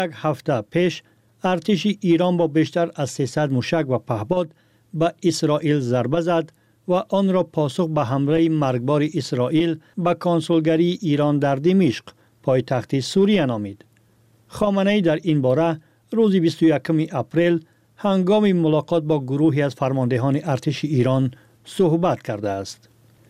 یک هفته پیش ارتش ایران با بیشتر از 300 موشک و پهپاد به اسرائیل ضربه زد و آن را پاسخ به حمله مرگبار اسرائیل به کنسولگری ایران در دمشق پایتخت سوریه نامید. خامنه‌ای در این باره روز 21 اپریل هنگام ملاقات با گروهی از فرماندهان ارتش ایران صحبت کرده است.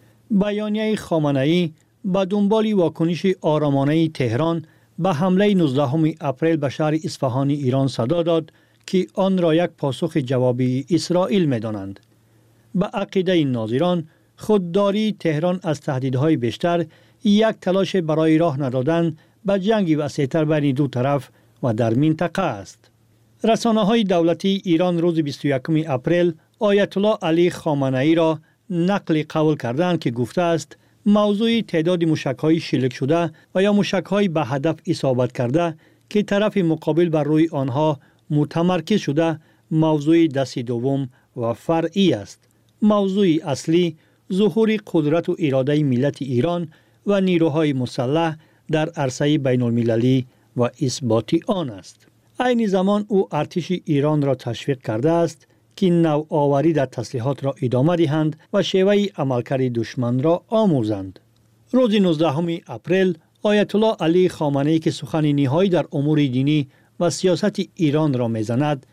بیانیه خامنه‌ای به دنبال واکنش آرامانه تهران به حمله 19 اپریل به شهر اصفهان ایران صدا داد که آن را یک پاسخ جوابی اسرائیل می‌دانند. به عقیده ناظران خودداری تهران از تهدیدهای بیشتر یک تلاش برای راه ندادن به جنگ وسیع‌تر بین دو طرف و در منطقه است. رسانه‌های دولتی ایران روز 21 اپریل آیت الله علی خامنه‌ای را نقل قول کردند که گفته است موضوع تعداد موشک‌های شلیک شده و یا موشک‌های به هدف اصابت کرده که طرف مقابل بر روی آنها متمرکز شده موضوع دست دوم و فرعی است. موضوع اصلی ظهور قدرت و اراده ملت ایران و نیروهای مسلح در عرصه بین المللی و اثبات آن است. عین زمان او ارتش ایران را تشویق کرده است که نوآوری در تسلیحات را ادامه دهند و شیوه عملکرد دشمن را آموزند. روز 19 اپریل آیت الله علی خامنه‌ای که سخن نهایی در امور دینی و سیاست ایران را میزند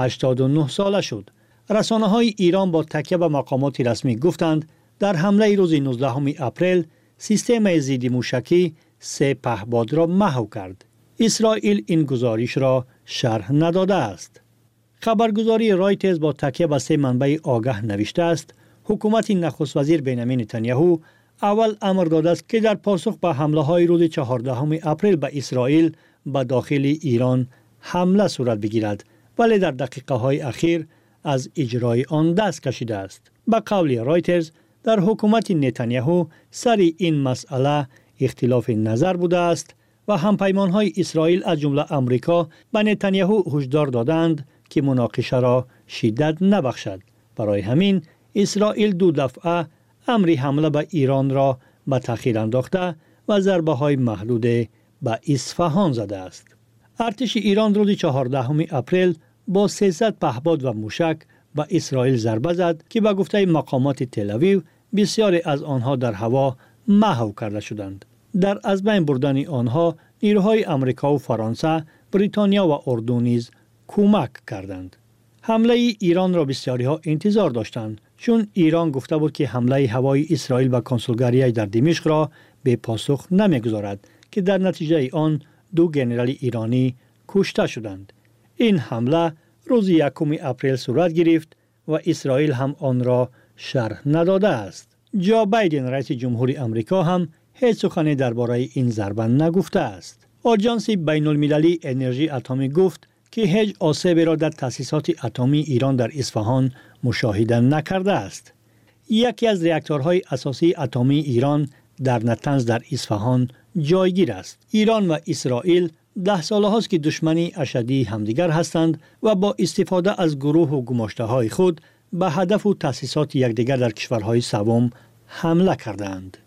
89 ساله شد. رسانه‌های ایران با تکیه به مقامات رسمی گفتند در حمله روز 19 اپریل سیستم ضد موشکی 3 پهپاد را محو کرد. اسرائیل این گزارش را شرح نداده است. خبرگزاری رایترز با تکیه به 3 منبع آگاه نوشته است حکومت نخست وزیر بنیامین نتانیاهو اول امر داده است که در پاسخ به حمله های روز 14 اپریل به اسرائیل به داخل ایران حمله صورت بگیرد، ولی در دقیقه های اخیر از اجرای آن دست کشیده است. به قول رایترز در حکومت نتانیاهو سر این مسئله اختلاف نظر بوده است و همپیمانهای اسرائیل از جمله آمریکا به نتانیاهو هشدار دادند که مناقشه را شدت نبخشد. برای همین اسرائیل 2 دفعه امر حمله به ایران را به تأخیر انداخته و ضربه های محدود به اصفهان زده است. ارتش ایران روز 14 اپریل با 300 پهپاد و موشک به اسرائیل ضربه زد که به گفته مقامات تل‌آویو بسیاری از آنها در هوا محو کرده شدند. در از بین بردن آنها نیروهای آمریکا و فرانسه، بریتانیا و اردن نیز کمک کردند. حمله ایران را بسیاری ها انتظار داشتند چون ایران گفته بود که حمله هوایی اسرائیل به کنسولگری در دمشق را به پاسخ نمیگذارد که در نتیجه آن 2 ژنرال ایرانی کشته شدند. این حمله روز 1 اپریل صورت گرفت و اسرائیل هم آن را شرح نداده است. جو بایدن رئیس جمهوری آمریکا هم هیچ سخنی درباره این ضربه نگفته است. آژانس بین المللی انرژی اتمی گفت که هیچ آسیبی را در تأسیسات اتمی ایران در اصفهان مشاهده نکرده است. یکی از راکتورهای اساسی اتمی ایران در نتنز در اصفهان جایگیر است. ایران و اسرائیل 10 ساله هاست که دشمنی اشدی همدیگر هستند و با استفاده از گروه و گماشته‌های خود به هدف و تأسیسات یکدیگر در کشورهای سوم حمله کردند.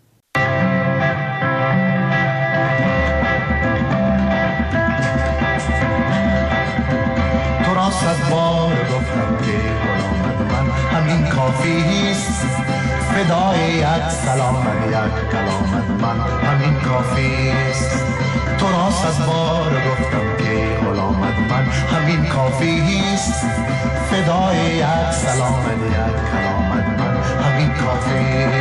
صد بار گفتم که غلام من همین کافی است، فدای یک سلام یک کلام من همین کافی است. تو را صد بار گفتم که غلام من همین کافی است، فدای یک سلام یک کلام من همین کافی.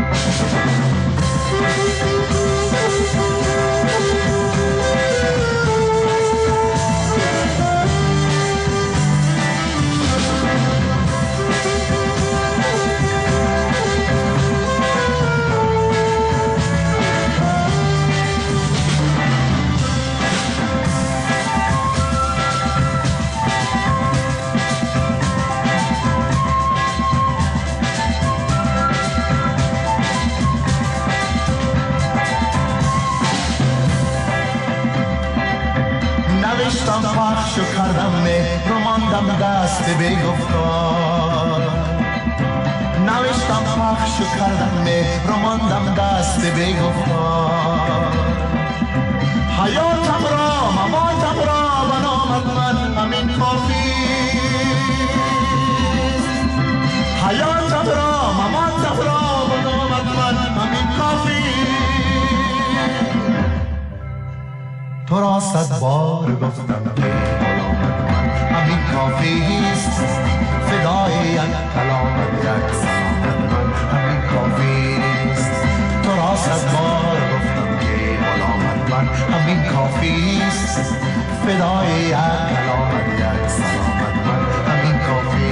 نوشتم پخش و کردم مهر و ماندم دست بگفتار. نوشتم پخش و کردم مهر و ماندم دست بگفتار. حیاتم را مماتم را بار گفتم که غلامت من همین کافی است فدای یک کلامت یک سلامت من همین کافی است تو را صد بار گفتم که غلامت من همین کافی است فدای یک کلامت یک سلامت من همین کافی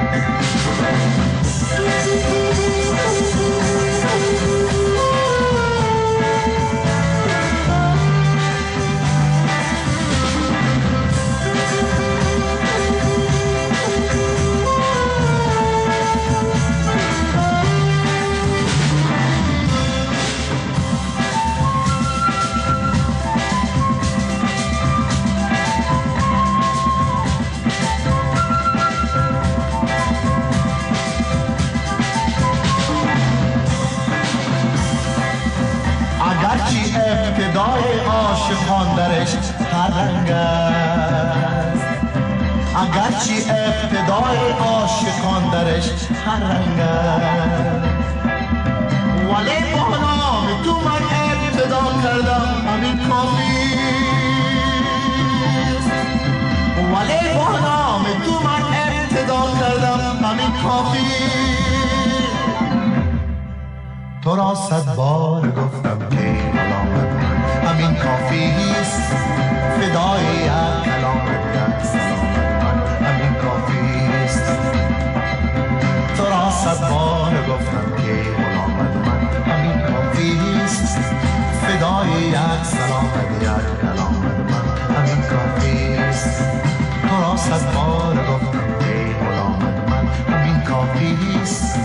ابتدای عاشقان درش هر رنگ است اگرچه ابتدای عاشقان درش هر رنگ است ولی با نام تو من ابتدا کردم همین کافی ولی با نام تو من ابتدا کردم همین کافی تو را صد بار گفتم که غلامت من همین کافی است فدای یک کلامت یک سلامت من همین کافی است تو را صد بار گفتم که غلامت من همین کافی است فدای یک سلامت یک کلامت من همین کافی است تو را صد بار گفتم که غلامت من همین کافی است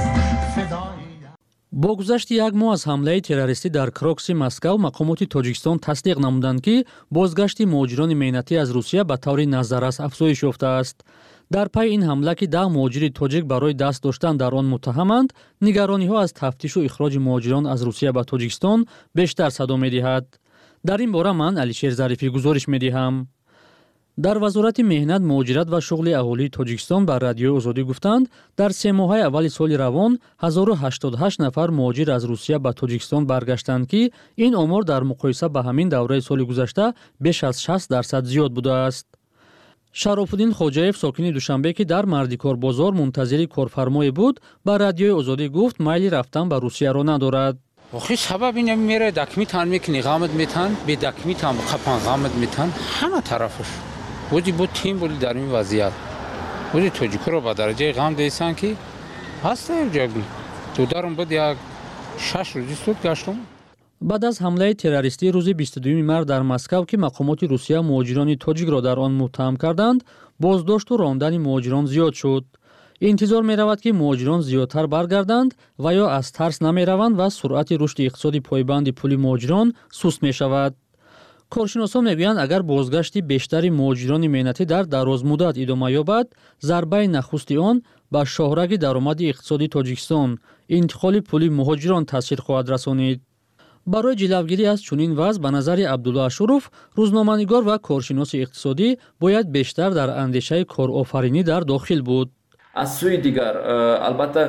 бо гузашти як моҳ аз ҳамлаи террористӣ дар крокси Москав мақомоти Тоҷикистон тасдиқ намуданд, ки бозгашти муҳоҷирони меҳнатӣ аз Русия ба таври назаррас афзоиш ёфтааст. дар пайи ин ҳамла, ки 10 муҳоҷири тоҷик барои даст доштан дар он муттаҳаманд, нигарониҳо аз тафтишу ихроҷи муҳоҷирон аз Русия ба Тоҷикистон бештар садо медиҳад. дар ин бора ман Алишер Зарифӣ гузориш медиҳам. дар вазорати меҳнат, муҳоҷират ва шуғли аҳолии Тоҷикистон ба Радиои Озодӣ гуфтанд, дар 3 моҳаи аввали соли равон 1088 нафар муҳоҷир аз Русия ба Тоҷикистон баргаштанд, ки ин омор дар муқоиса ба ҳамин давраи соли гузашта беш аз 60% зиёд будааст. Шарофуддин Хоҷаев, сокини Душанбе, ки дар Мардикор бозор мунтазири корфармое буд, ба Радиои Озодӣ гуфт майли рафтан ба Русияро надорад. آخه سبب اینه میره دکمیتان میکنی غامت میتن به دکمیتان قپان غامت میتن همه طرفش بودی بود تیم بودی در این وضعیت بودی توجیکو رو با درجه غام دیسان که هسته جاگی تو دارم بود یک 6 روزی سود گشتم. بعد از حمله تروریستی روز 22 март дар Москав, ки мақомоти Русия муҳоҷирони тоҷикро дар он муттаҳам карданд, боздошту рондани муҳоҷирон зиёд шуд. интизор меравад, ки муҳоҷирон зиёдтар баргарданд ва ё аз тарс намераванд ва суръати рушди иқтисоди пойбанди пули муҳоҷирон суст мешавад. коршиносон мегӯянд, агар бозгашти бештари муҳоҷирони меҳнатӣ дар дарозмуддат идома ёбад, зарбаи нахусти он ба шоҳраги даромади иқтисоди Тоҷикистон, интиқоли пули муҳоҷирон таъсир хоҳад расонид. барои ҷилавгирӣ аз чунин вазъ ба назари Абдулла Ашуров, рӯзноманигор ва коршиноси иқтисодӣ бояд бештар дар андешаи корофаринӣ дар дохил буд. аз сӯи дигар албатта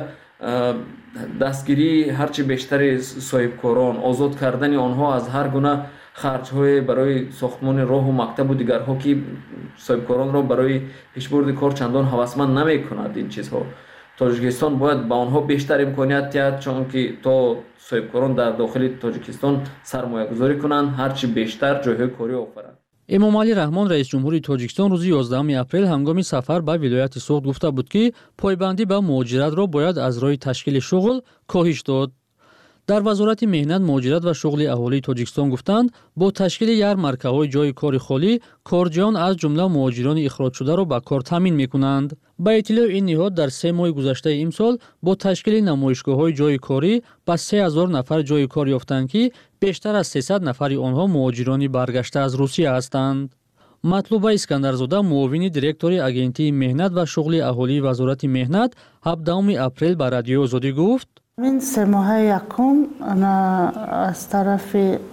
дастгирӣ ҳарчи бештари соҳибкорон, озод кардани онҳо аз ҳар гуна харҷҳое барои сохтмони роҳу мактабу дигарҳо, ки соҳибкоронро барои пешбурди кор чандон ҳавасманд намекунад. ин чизҳо Тоҷикистон бояд ба онҳо бештар имконият диҳад, чунки то соҳибкорон дар дохили Тоҷикистон сармоягузорӣ кунанд, ҳарчи бештар ҷойҳои корӣ офаранд. эмомалӣ раҳмон, раиси ҷумҳури Тоҷикистон, рӯзи 11 апрел ҳангоми сафар ба вилояти Суғд гуфта буд, ки пойбандӣ ба муҳоҷиратро бояд аз роҳи ташкили шуғл коҳиш дод. дар вазорати меҳнат, муҳоҷират ва шуғли аҳолии Тоҷикистон гуфтанд, бо ташкили ярмаркаҳои ҷойи кори холӣ, корҷиён аз ҷумла муҳоҷирони ихроҷшударо ба кор таъмин мекунанд. ба иттилои ин ниҳод, дар 3 моҳи гузаштаи имсол бо ташкили намоишгоҳҳои ҷойи корӣ ба 3000 нафар ҷойи кор ёфтанд, ки бештар аз 300 нафари онҳо муҳоҷирони баргашта аз Русия ҳастанд. матлуба Искандарзода, муовини директори агентии меҳнат ва шуғли аҳолии вазорати меҳнат, 17 апрел ба Радиои Озодӣ гуфт: این 3 ماه یکم از طرف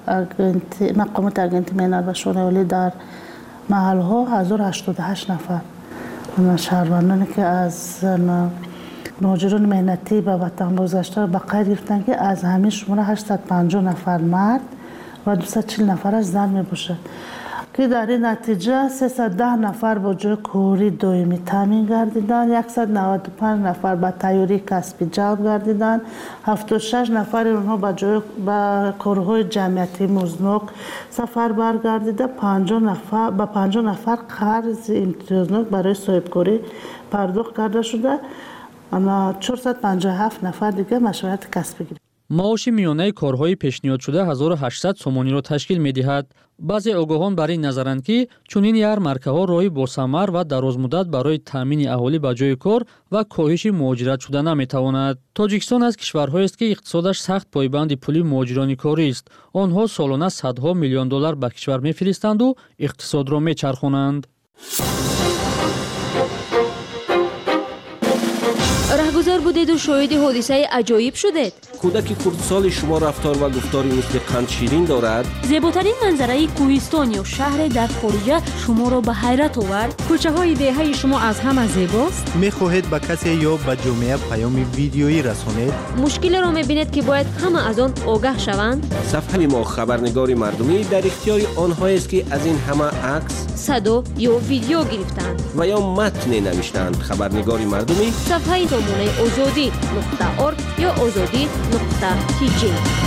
مقامات اگنتی مهنت و شغل اهالی در محل ها 1088 نفر شهروندانی که از مهاجران مهنتی به وطن بازگشته به قید گرفتند که از همین شماره 850 نفر مرد و 240 نفر از زن می باشد. که در این نتیجه 310 نفر با جای کاری دائمی تامین گردیدند، 195 نفر با تیاری کسبی جلب گردیدند، 76 نفر اونها با کارهای جمعیتی مزنوک سفر برگردیده، 50 نفر قرض امتیازناک برای صاحبکاری پرداخت کرده شده، اما 457 نفر دیگه مشروعیت کسبی گرفت. معاش میانه کارهای پیشنهاد شده 1800 سومانی را تشکیل می‌دهد. بعضی آگاهان بر این نظرند که چنین یارمارکاها راهی باثمر و درازمدت برای تامین اهالی به جای کار و کاهش مهاجرت شده نمی‌تواند. تاجیکستان از کشورهایی است که اقتصادش سخت پایبند پول مهاجران کاری است. آنها سالانه صدها میلیون دلار به کشور می‌فرستند و اقتصاد را می‌چرخانند. راهگذار بودید و شاهد حادثه عجایب شدید. کودک کردسال شما رفتار و گفتاری مثل قند شیرین دارد. زیباترین منظره کوهستان یا شهر در خارج شما را به حیرت آورد. کوچه های دهه شما از همه زیباست. میخواهید به کسی یا به جامعه پیام ویدیویی رسانید؟ مشکل را میبینید که باید همه از آن آگاه شوند. صفحه ما خبرنگار مردمی در اختیار آنهایی است که از این همه عکس، صدا یا ویدیو گرفتند و یا متن نوشتند. خبرنگار مردمی صفحه سامانه azadi.org یا azadi.tg.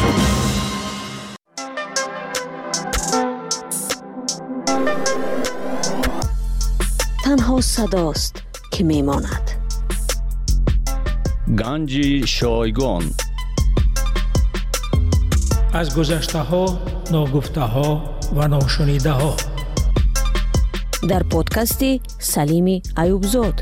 تنها صداست که میماند. گنج شایگان. از گذشته ها، ناگفته ها و ناشنیده ها. در پادکست سلیم ایوبزاد.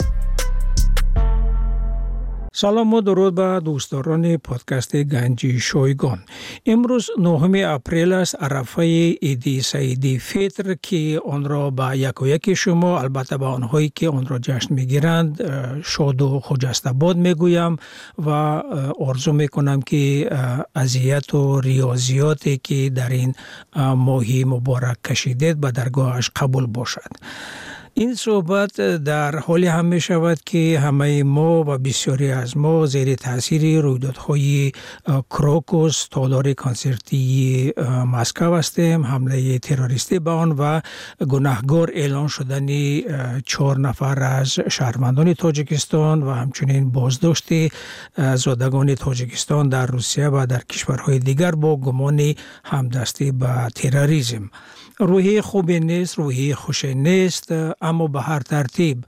سلام و درود به دوستداران پادکست گنج شایگان. امروز 9 اپریل است، عرفه عید سعید فطر که آن را به یک شما، البته به آنهایی که آن را جشن میگیرند، شاد و خجسته باد میگویم و آرزو میکنم که اذیت و ریاضیاتی که در این ماهی مبارک کشیدید به درگاهش قبول باشد. این صحبت در حالی هم می شود که همه ما و بسیاری از ما زیر تاثیر رویدادهای کروکوس، تالار کنسرتی مسکو هستیم، حمله تروریستی به آن و گناهکار اعلان شدن 4 نفر از شهروندان تاجیکستان و همچنین بازداشت زادگان تاجیکستان در روسیه و در کشورهای دیگر با گمان همدستی به تروریسم. روحی خوبی نیست، روحی خوشی نیست، اما به هر ترتیب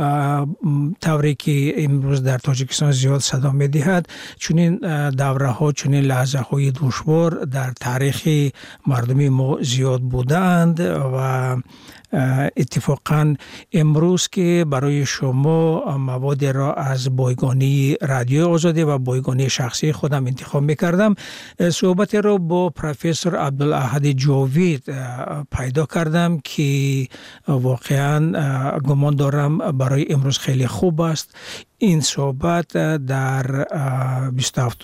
طوری که امروز در تاجیکستان زیاد صدا می دهد، چنین دوره ها، چنین لحظه های دشوار در تاریخ مردمی ما زیاد بودند و اتفاقا امروز که برای شما مواد را از بایگانی رادیو آزادی و بایگانی شخصی خودم انتخاب میکردم، صحبت را با پروفسور عبدالاحد جاوید پیدا کردم که واقعا گمان دارم برای امروز خیلی خوب است. این صحبت در 27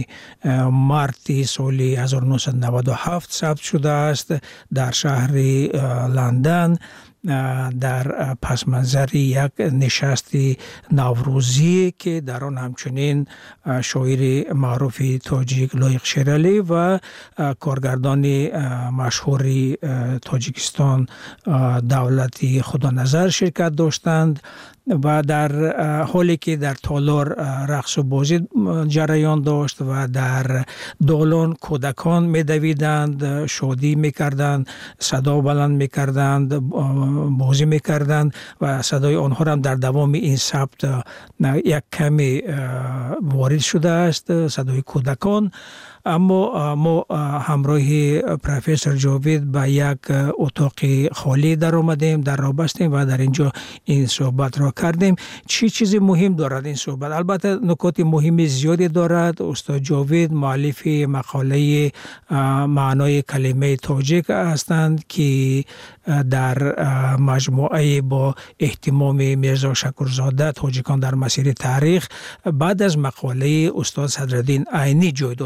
مارت سال 1997 ثبت شده است در شهر لندن در پس منظر یک نشست نوروزی که در آن همچنین شاعر معروف تاجیک لایق شیرالی و کارگردان مشهور تاجیکستان دولتی خدا نظر شرکت داشتند و در حالی که در تالار رقص و بازی جریان داشت و در دالان کودکان میدویدند، شادی میکردند، صدا بلند میکردند، بازی میکردند و صدای آنها هم در دوام این ثبت یک کمی وارد شده است، صدای کودکان. اما ما همراه پروفسور جاوید به یک اتاق خالی در آمدیم، در راه بستیم و در اینجا این صحبت را کردیم. چی چیزی مهم دارد این صحبت؟ البته نکات مهم زیادی دارد. استاد جاوید مؤلف مقاله معنای کلمه تاجیک هستند که در مجموعه با اهتمام میرزا شکرزاده تاجیکان در مسیر تاریخ بعد از مقاله استاد صدرالدین عینی جای داده شده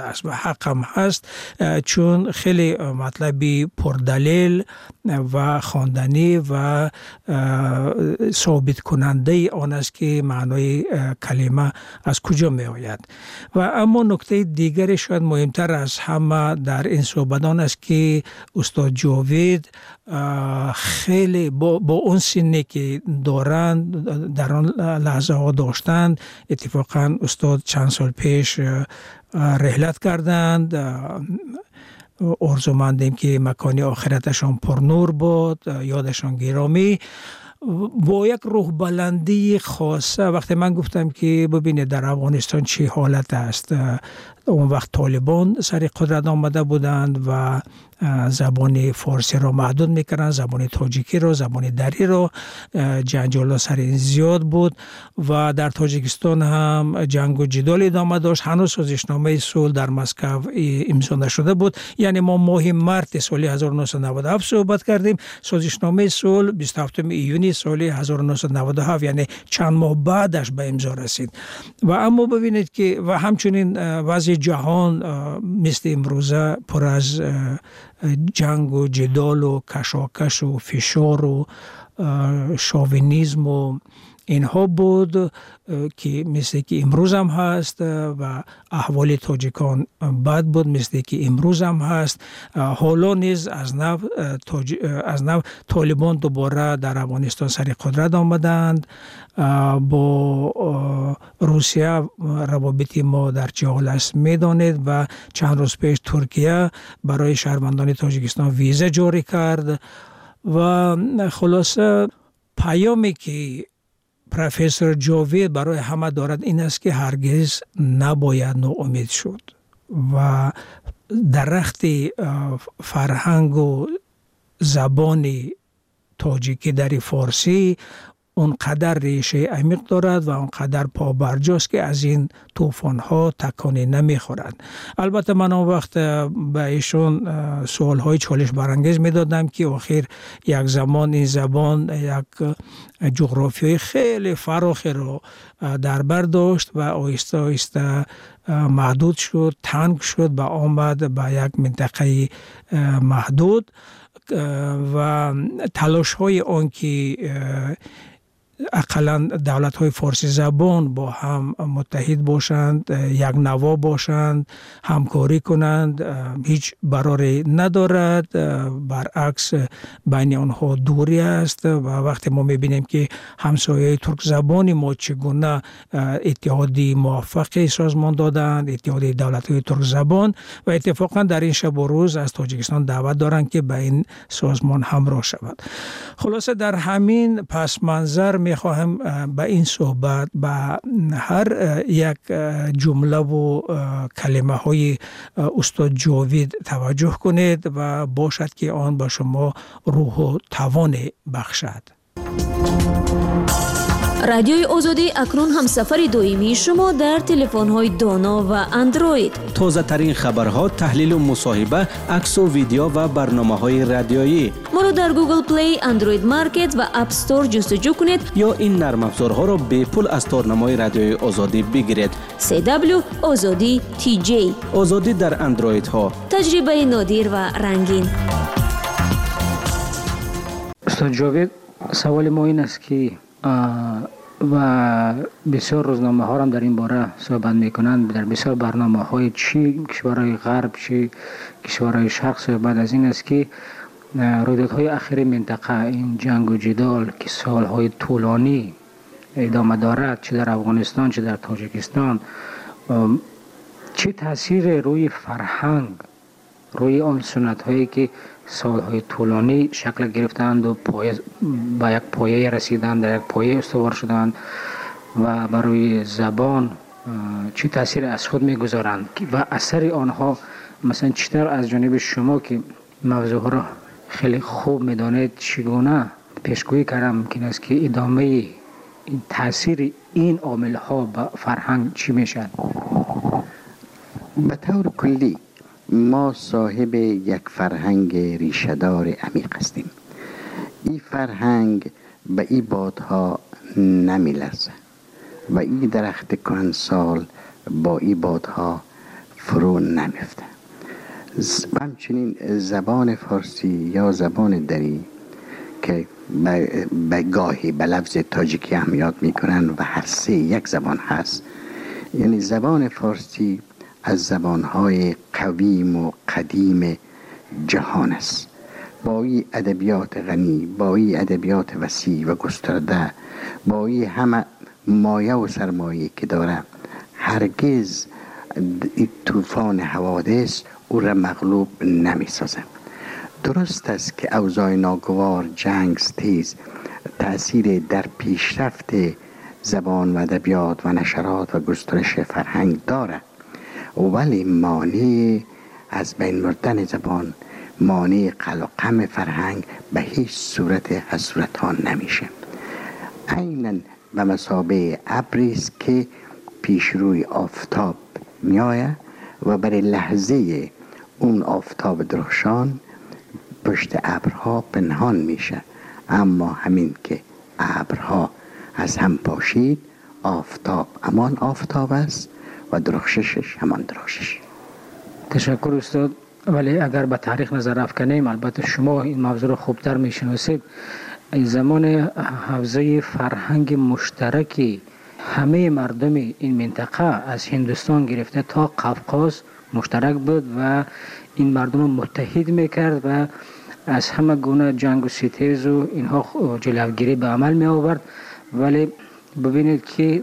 است و حق هم هست، چون خیلی مطلبی پردلیل و خواندنی و ثابت کننده آن است که معنای کلمه از کجا می آید. و اما نکته دیگری شاید مهمتر از همه در این صحبت آن است که استاد جاوید خیلی با اون سنی که دارند در آن لحظه ها داشتند، اتفاقا استاد چند سال پیش رحلت کردند، آرزومندیم که مکان آخرتشان پرنور باد، یادشان گرامی، با یک روح بلندی خاصه. وقتی من گفتم که ببینید در افغانستان چی حالت است، اون وقت طالبان سر قدرت آمده بودند و زبان فارسی را محدود میکردند، زبان تاجیکی را، زبان دری را، جنجال سر این زیاد بود و در تاجیکستان هم جنگ و جدال ادامه داشت. هنوز سازشنامه صلح در مسکو امضا نشده بود. یعنی ما ماه مارس سال 1997 صحبت کردیم، سازشنامه صلح 27 ایونی سال 1997، یعنی چند ماه بعدش به امضا رسید. و اما ببینید که و همچنین وضع جهان مثل امروزه پر از جنگ و جدال و کشاکش و فشار و شاوینیسم و اینها بود که مثل که امروز هم هست و احوال تاجیکان بد بود مثل که امروز هم هست. حالا نیز از نو طالبان دوباره در افغانستان سر قدرت آمدند. با روسیه روابط ما در چه حال است میدانید و چند روز پیش ترکیه برای شهروندان تاجیکستان ویزا جاری کرد و خلاصه پیامی که پروفسور جاوید برای همه دارد این است که هرگز نباید ناامید شد و درخت فرهنگ و زبان تاجیکی در فارسی اونقدر ریشه عمیق دارد و اونقدر پابرجاست که از این طوفان‌ها تکانی نمیخورد. البته من اون وقت به ایشون سوال‌های چالش برانگیز میدادم که آخر یک زمان این زبان یک جغرافیای خیلی فراخی رو در بر داشت و آهسته آهسته محدود شد، تنگ شد و آمد به یک منطقه محدود و تلاش‌های آن که اقلا دولت‌های فارسی زبان با هم متحد باشند، یک نوا باشند، همکاری کنند، هیچ براری ندارد، برعکس بین آنها دوری است. و وقتی ما می‌بینیم که همسایه ترک زبانی ما چگونه اتحادی موفقی سازمان دادند، اتحادی دولت‌های ترک زبان، و اتفاقا در این شب و روز از تاجیکستان دعوت دارند که به این سازمان همراه شود. خلاصه در همین پس منظر میخواهم به این صحبت به هر یک جمله و کلمه های استاد جاوید توجه کنید و باشد که آن به شما روح و توان بخشد. رادیوی آزادی اکنون هم سفر دویمی شما در تلفن‌های دانا و اندروید. تازه ترین خبرها، تحلیل و مصاحبه، عکس و ویدیو و برنامه‌های رادیویی. ما رو در گوگل پلی، اندروید مارکت و اپ استور جستجو کنید یا این نرم افزارها را به پول از تارنمای رادیوی آزادی بگیرید. CW آزادی TJ. آزادی در اندروید ها. تجربه نادر و رنگین. استاد جاوید، سوال ما این است که و بسیار روزنامه ها هم در این باره صحبت میکنند، در بسیار برنامه های چی کشورهای غرب چی کشورهای شرق صحبت از این است که رویدادهای اخیر منطقه، این جنگ و جدال که سالهای طولانی ادامه دارد، چه در افغانستان چه در تاجیکستان، چه تاثیر روی فرهنگ، روی آن سنت هایی که سالهای طولانی شکل گرفتند و به یک پایه رسیدند، در یک پایه استوار شدند و برای زبان چه تاثیر از خود میگذارند و اثر آنها مثلا چطور از جانب شما که موضوع را خیلی خوب میدانید چگونه پیشگویی کردم ممکن است که ادامه این تاثیر این عامل ها به فرهنگ چی میشد؟ به طور کلی ما صاحب یک فرهنگ ریشه‌دار عمیق هستیم. این فرهنگ به این بادها نمی‌لرزه و این درخت کهنسال با این بادها فرو نمیفته. همچنین زبان فارسی یا زبان دری که به گاهی به لفظ تاجیکی هم یاد میکنن و هر سه یک زبان هست، یعنی زبان فارسی از زبانهای قویم و قدیم جهان است، با این ادبیات غنی، با این ادبیات وسیع و گسترده، با این همه مایه و سرمایه که داره، هرگز طوفان حوادث او را مغلوب نمی سازه. درست است که اوضاع ناگوار، جنگ تیز تأثیر در پیشرفت زبان و ادبیات و نشرات و گسترش فرهنگ داره، ولی مانع از بین بردن زبان، مانع قلقم فرهنگ به هیچ صورت از صورتها نمیشه. عیناً به مثابه ابری است که پیش روی آفتاب میآید و برای لحظه اون آفتاب درخشان پشت ابرها پنهان میشه، اما همین که ابرها از هم پاشید، آفتاب همان آفتاب است و درخششش همان درخشش. تشکر استاد. ولی اگر به تاریخ نظر افکنیم، البته شما این موضوع رو خوبتر میشناسید، این زمان حوزه فرهنگ مشترکی همه مردم این منطقه از هندوستان گرفته تا قفقاز مشترک بود و این مردم رو متحد میکرد و از همه گونه جنگ و ستیز و اینها جلوگیری به عمل می آورد. ولی ببینید که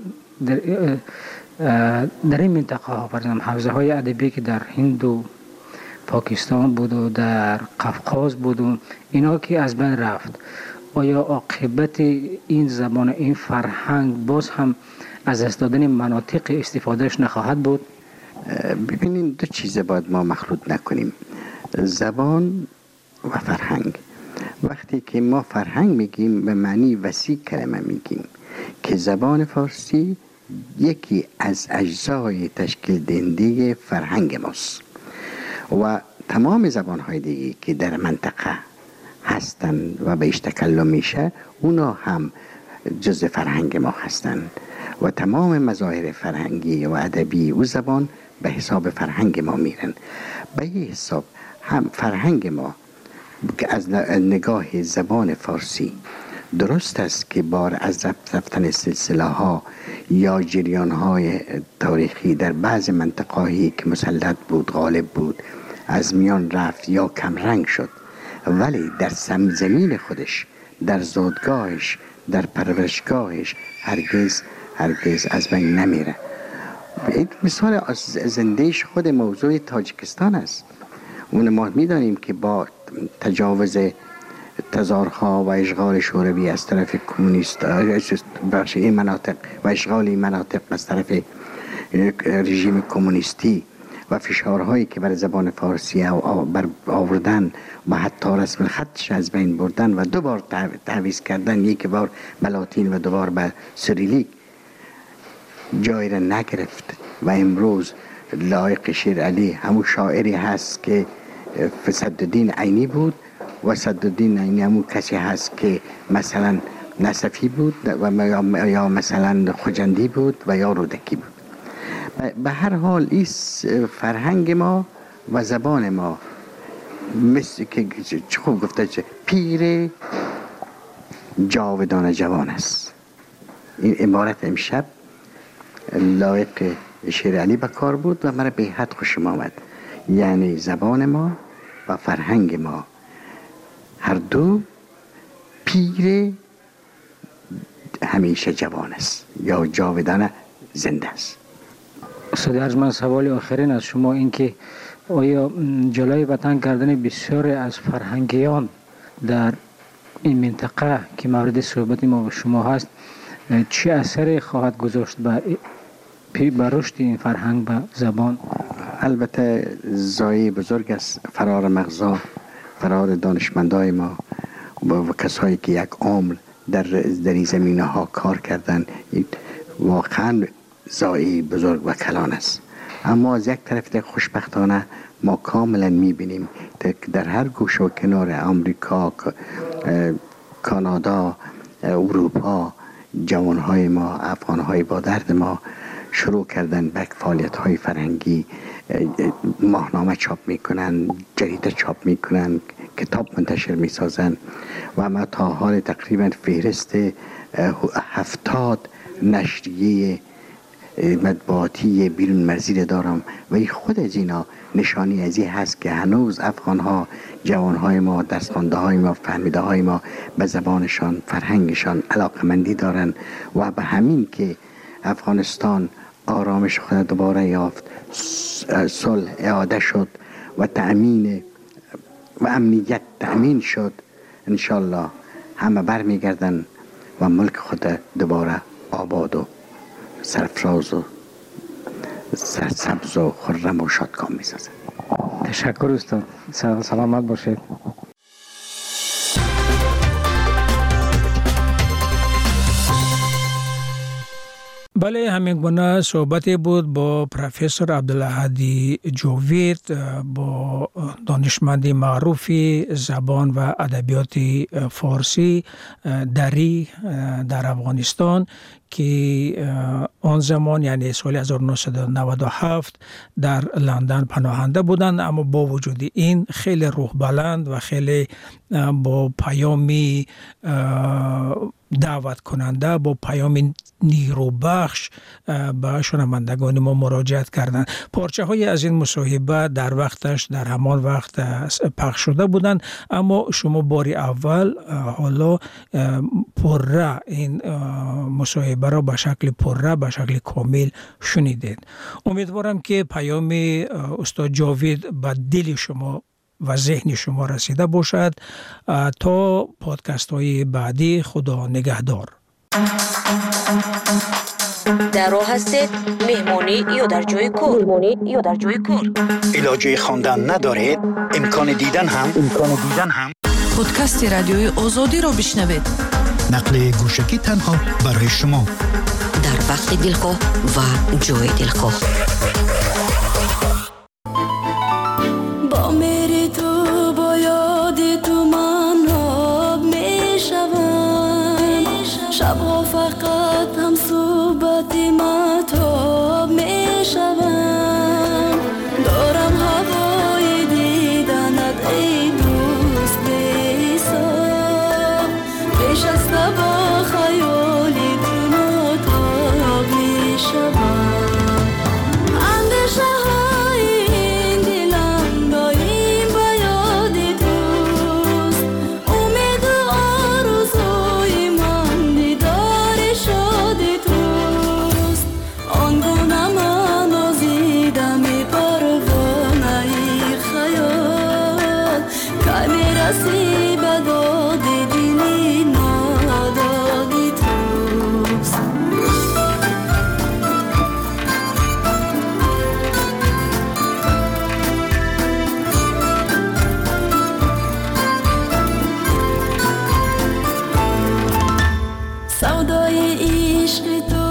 در این منطقه ها حوزه های ادبی که در هند و پاکستان بود و در قفقاز بود و اینا که از بین رفت، آیا عاقبت این زبان، این فرهنگ باز هم از دست دادن مناطق استفادهش نخواهد بود؟ ببینید دو چیز باید ما مخلوط نکنیم، زبان و فرهنگ. وقتی که ما فرهنگ میگیم به معنی وسیع کلمه میگیم که زبان فارسی یکی از اجزای تشکیل دهنده فرهنگ ماست و تمام زبانهای دیگه که در منطقه هستند و بهش تکلم میشه اونا هم جزء فرهنگ ما هستند و تمام مظاهر فرهنگی و ادبی و زبان به حساب فرهنگ ما میرن. به یه حساب هم فرهنگ ما که از نگاه زبان فارسی درست است که بار از رفتن سلسله ها یا جریان های تاریخی در بعض منطقه‌ای که مسلط بود، غالب بود، از میان رفت یا کم رنگ شد، ولی در زمین خودش، در زادگاهش، در پرورشگاهش هرگز از بین نمیره. مثال زندهش خود موضوع تاجیکستان است. اون ما میدانیم که با تجاوز تزارها و اشغال شوروی از طرف کمونیست این مناطق و اشغال این مناطق از طرف رژیم کمونیستی و فشارهایی که بر زبان فارسی بر آوردن و حتی رسم الخطش از بین بردن و دو بار تعویض کردن، یک بار به لاتین و دو بار به سریلیک، جای را نگرفت و امروز لایق شیر علی همون شاعری هست که صدالدین عینی بود و صدالدین عینی همون کسی هست که مثلا نصفی بود و یا مثلا خجندی بود و یا رودکی بود. به هر حال این فرهنگ ما و زبان ما مثل که خوب گفته پیر جاودان جوان است. این عبارت امشب لایق شیر علی به کار بود و مرا به حد خوشم آمد. یعنی زبان ما و فرهنگ ما هر دو پیر همیشه جوان است یا جاودان زنده است. استاد ارجمند، سوال آخرین از شما این که آیا جلوی وطن کردن بسیاری از فرهنگیان در این منطقه که مورد صحبت ما و شما هست چه اثری خواهد گذاشت به رشد این فرهنگ و زبان؟ البته زایی بزرگ است، فرار مغزا، فرار دانشمندای ما و کسایی که یک عمر در این زمینه ها کار کردن، واقعا زایی بزرگ و کلان است. اما از یک طرف خوشبختانه ما کاملا میبینیم در هر گوشه و کنار آمریکا، کانادا، اروپا، جوانهای ما، افغانهای با درد ما شروع کردن به فعالیت‌های فرهنگی، ماهنامه چاپ میکنن، جریده چاپ میکنن، کتاب منتشر میسازن و ما تا حال تقریبا فهرست 70 نشریه مطبوعاتی بیرون مرزی دارم و خود از اینا نشانی از این هست که هنوز افغان‌ها، جوان‌های ما، درس‌خوانده ما، فهمیده‌های ما به زبانشان، فرهنگشان علاقمندی دارن و به همین که افغانستان آرامش خود دوباره یافت، صلح اعاده شد و تأمین و امنیت تأمین شد، انشالله همه برمیگردن و ملک خود دوباره آباد و سرفراز و سرسبز و خرم و شادکام میسازن. تشکر استاد، سلامت باشید. بله، همین گونه صحبتی بود با پروفسور عبدالهادی جاوید، با دانشمند معروفی زبان و ادبیات فارسی دری در افغانستان که آن زمان یعنی سال 1997 در لندن پناهنده بودند، اما با وجود این خیلی روح بلند و خیلی با پیامی دعوت کننده، با پیام نیروبخش به شنوندگان ما مراجعت کردند. پارچه های از این مصاحبه در وقتش در همان وقت پخش شده بودند، اما شما باری اول حالا پره این مصاحبه را به شکل پره، به شکل کامل شنیدید. امیدوارم که پیام استاد جاوید به دل شما و ذهن شما رسیده باشد. تا پادکست های بعدی، خدا نگهدار. در راه هستید، مهمانی یا در جای کار، علاجه خواندن ندارید، امکان دیدن هم پادکست رادیوی آزادی را بشنوید. نقل گوشکی تنها برای شما، در وقت دلخواه و جای دلخواه. با میری تو، با یادی تو من آب می شوم، شبها فقط هم صحبتی مطاب می شوم. دارم هوای دیدنت ای دوست بی‌حساب، پیش از با خیالی تو مطاب می شوم. اندیشه های این دلم دایم به یاد توست، امید و آرزوی من دیدار شاد توست. آنگونه من آزیدم پروانه خیال، که میرسی به داد دلی نادادی توست. سودای عشق تو